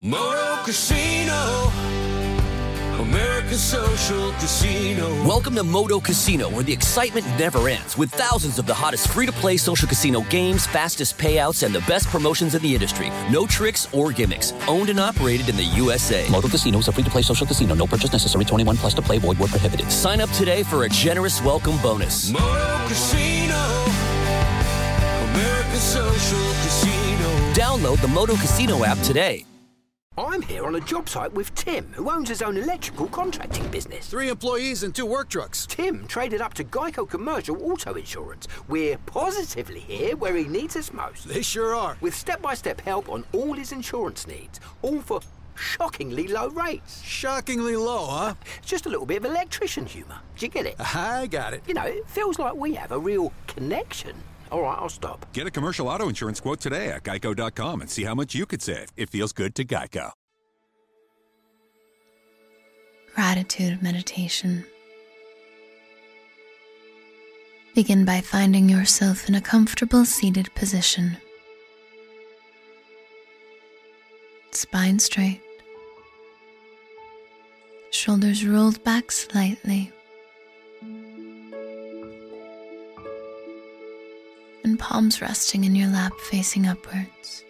Moto Casino, America's social casino. Welcome to Moto Casino, where the excitement never ends, with thousands of the hottest free-to-play social casino games, fastest payouts, and the best promotions in the industry. No tricks or gimmicks. Owned and operated in the USA. Moto Casino is a free-to-play social casino. No purchase necessary. 21 plus to play. Void where prohibited. Sign up today for a generous welcome bonus. Moto Casino, America's social casino. Download the Moto Casino app today. I'm here on a job site with Tim, who owns his own electrical contracting business. 3 employees and 2 work trucks. Tim traded up to Geico Commercial Auto Insurance. We're positively here where he needs us most. They sure are. With step-by-step help on all his insurance needs, all for shockingly low rates. Shockingly low, huh? It's just a little bit of electrician humour. Do you get it? I got it. You know, it feels like we have a real connection. All right, I'll stop. Get a commercial auto insurance quote today at geico.com and see how much you could save. It feels good to Geico. Gratitude meditation. Begin by finding yourself in a comfortable seated position. Spine straight. Shoulders rolled back slightly. And palms resting in your lap facing upwards.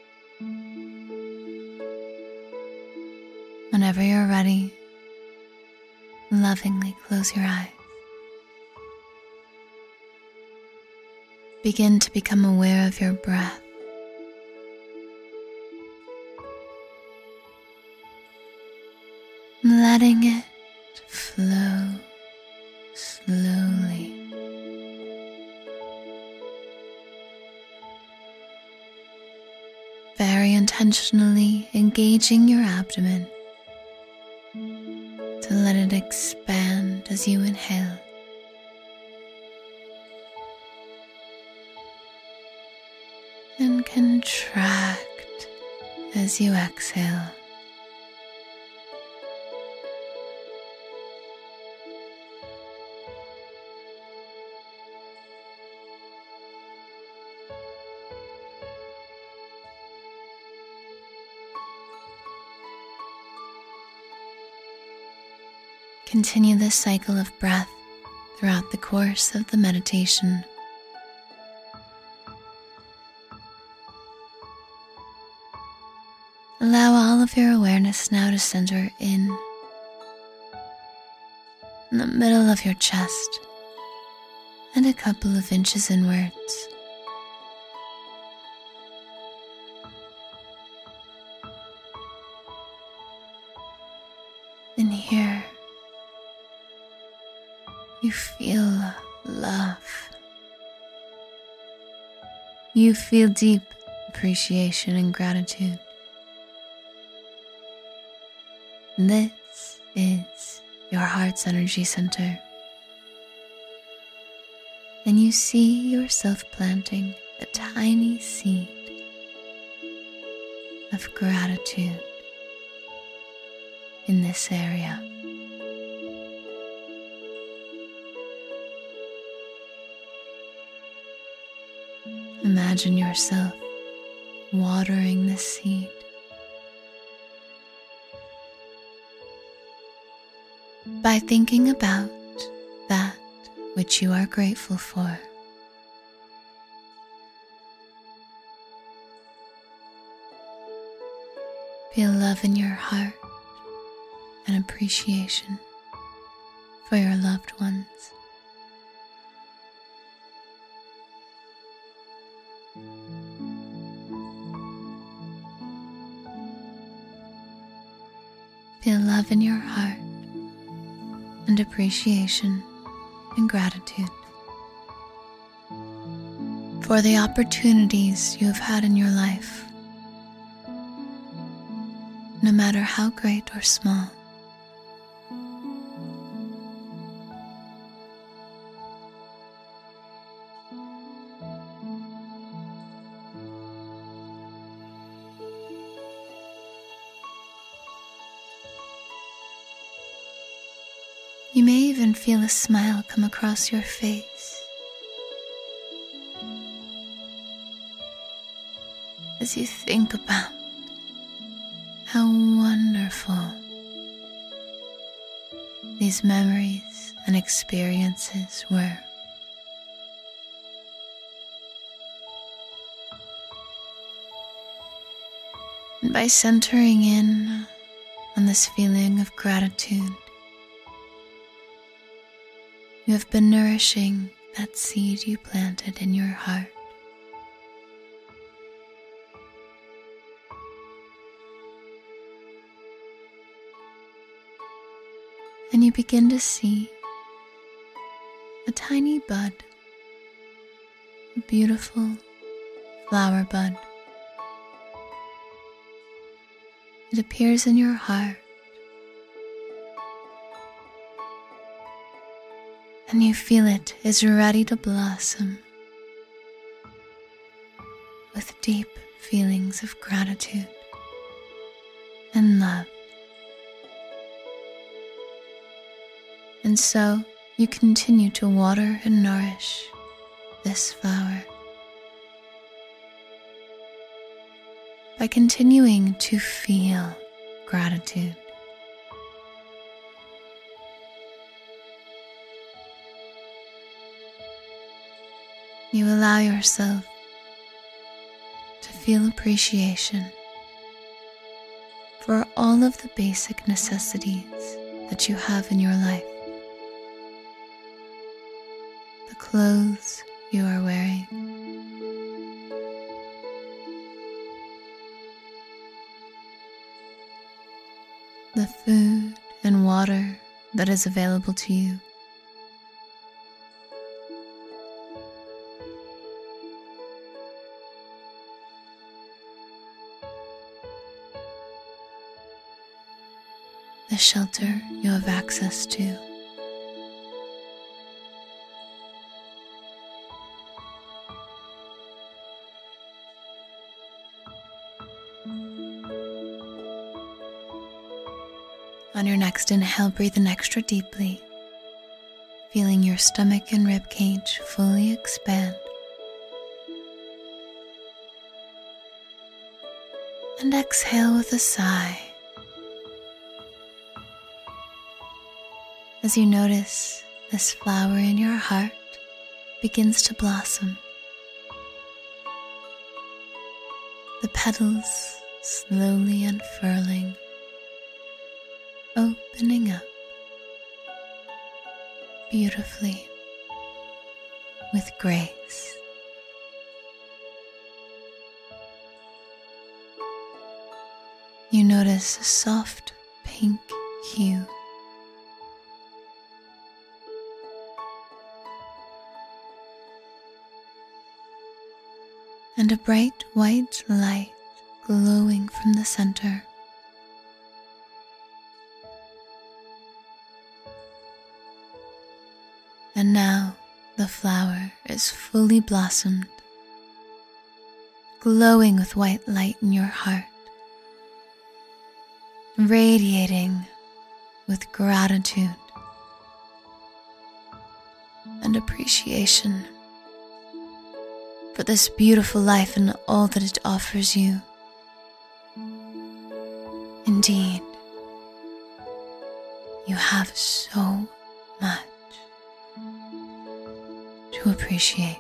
Whenever you're ready, lovingly close your eyes. Begin to become aware of your breath. Letting it flow slowly. Very intentionally engaging your abdomen to let it expand as you inhale. And contract as you exhale. Continue this cycle of breath throughout the course of the meditation. Allow all of your awareness now to center in the middle of your chest and a couple of inches inwards. And here, you feel love. You feel deep appreciation and gratitude. This is your heart's energy center. And you see yourself planting a tiny seed of gratitude in this area. Imagine yourself watering this seed. By thinking about that which you are grateful for. Feel love in your heart and appreciation for your loved ones. Feel love in your heart and appreciation and gratitude for the opportunities you have had in your life, no matter how great or small. You may even feel a smile come across your face as you think about how wonderful these memories and experiences were. And by centering in on this feeling of gratitude, you have been nourishing that seed you planted in your heart. And you begin to see a tiny bud, a beautiful flower bud. It appears in your heart, and you feel it is ready to blossom with deep feelings of gratitude and love. And so you continue to water and nourish this flower by continuing to feel gratitude. You allow yourself to feel appreciation for all of the basic necessities that you have in your life. The clothes you are wearing, the food and water that is available to you, the shelter you have access to, On your next inhale, breathe in extra deeply, feeling your stomach and rib cage fully expand. And exhale with a sigh as you notice this flower in your heart begins to blossom. The petals slowly unfurling, opening up beautifully with grace. You notice a soft pink hue, and a bright white light glowing from the center. And now the flower is fully blossomed, glowing with white light in your heart, radiating with gratitude and appreciation for this beautiful life and all that it offers you. Indeed, you have so much to appreciate.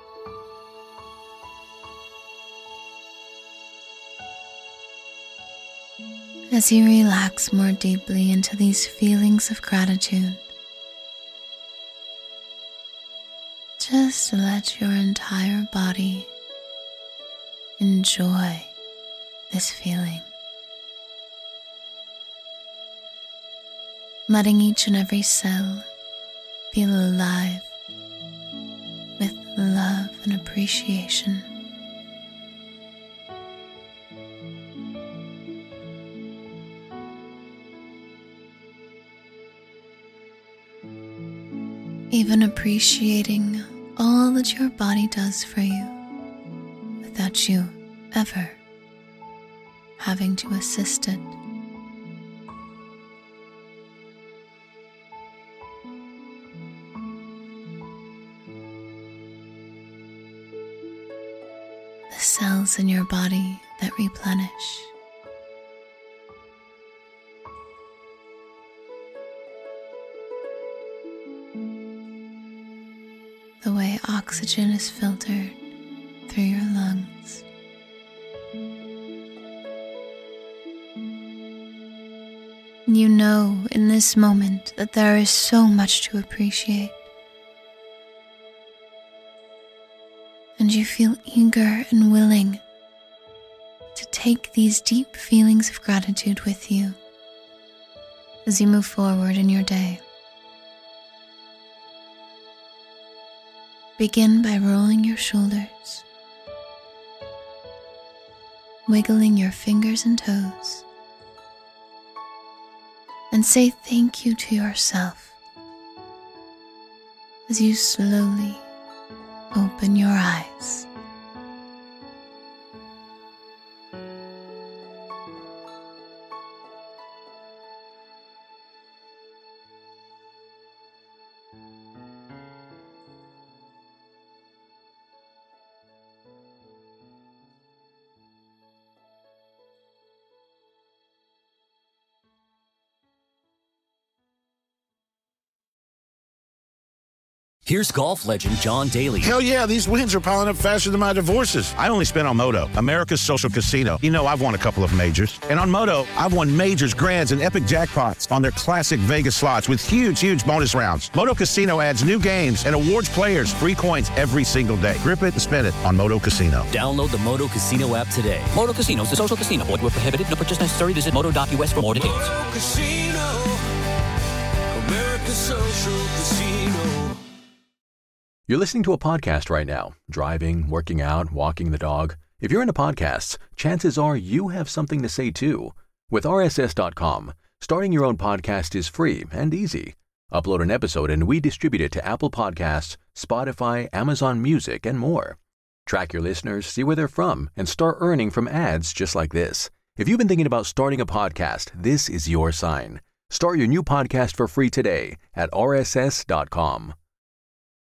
As you relax more deeply into these feelings of gratitude, just let your entire body enjoy this feeling, letting each and every cell feel alive with love and appreciation. Even appreciating all that your body does for you without you ever having to assist it. The cells in your body that replenish, the way oxygen is filtered through your lungs. You know in this moment that there is so much to appreciate. And you feel eager and willing to take these deep feelings of gratitude with you as you move forward in your day. Begin by rolling your shoulders, wiggling your fingers and toes, and say thank you to yourself as you slowly open your eyes. Here's golf legend John Daly. Hell yeah, these wins are piling up faster than my divorces. I only spent on Moto, America's social casino. You know, I've won a couple of majors. And on Moto, I've won majors, grands, and epic jackpots on their classic Vegas slots with huge bonus rounds. Moto Casino adds new games and awards players free coins every single day. Grip it and spin it on Moto Casino. Download the Moto Casino app today. Moto Casino is a social casino. Void where prohibited. No purchase necessary. Visit moto.us for more details. Moto Casino, America's social casino. You're listening to a podcast right now, driving, working out, walking the dog. If you're into podcasts, chances are you have something to say too. With RSS.com, starting your own podcast is free and easy. Upload an episode and we distribute it to Apple Podcasts, Spotify, Amazon Music, and more. Track your listeners, see where they're from, and start earning from ads just like this. If you've been thinking about starting a podcast, this is your sign. Start your new podcast for free today at RSS.com.